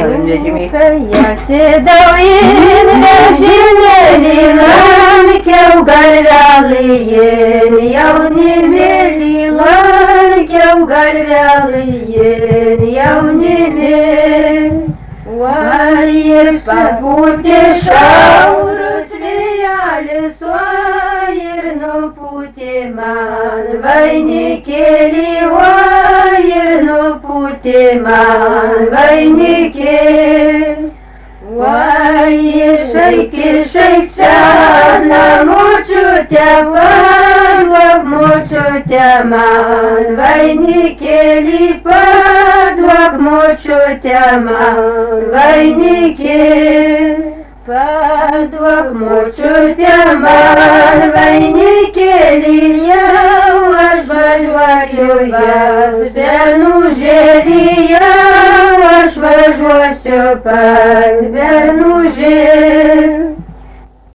Я сідаю нежимелі ланків гарвялиєн, я в німелі ланків гарвялиєн, я в німелі. Ваєр потішав, розвіяли своїр, но путеман, войники ваєр, но путеман, войники. Ваєр шейки шейкся, намочутя падвах, мочутя ман, войники падвах, мочутя ман, войники. Падвах, мочутя ман, войники я ваш вожваю я, сберну жели я ваш вожваю пан, сберну жели.